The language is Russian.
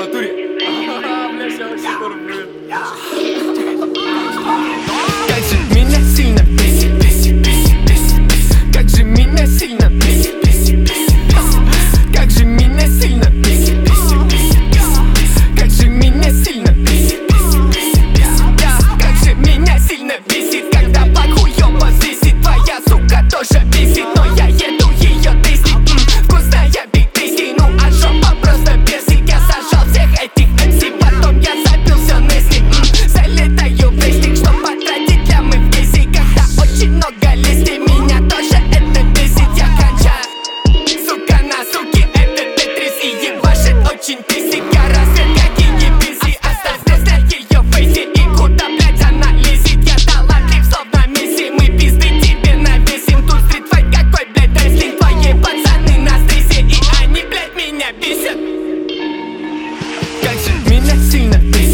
натуре. Бля, сейчас вообще порву. Как же меня сильно бесит, бесит, бесит, бесит. Как же меня сильно бесит, бесит, бесит, бесит. Как же меня сильно бесит, бесит, бесит, бесит. Как же меня сильно бесит, бесит, бесит, бесит. Как же меня сильно бесит, когда похуёво весит. Твоя сука тоже бесит, но я еду ее тестить. Вкусная биг тейсти, ну а жопа просто персик. Я сажал всех этих MC, потом я забил всё Нести. Залетаю в рейстинг, чтоб потратить для мы в кейсе. Когда очень много лести, меня тоже это бесит. Я кончаю, сука, на суке, это тетрис и ебашит очень писик. Я развед какие бизи, оставь здесь на ее фейсе. И куда, блядь, она лезет, я талантлив, словно Месси. Мы пизды тебе навесим, тут стритфайт какой, блядь, рестлинг. Твои пацаны на стрессе, и они, блядь, меня бесят. Как же меня сильно бесит.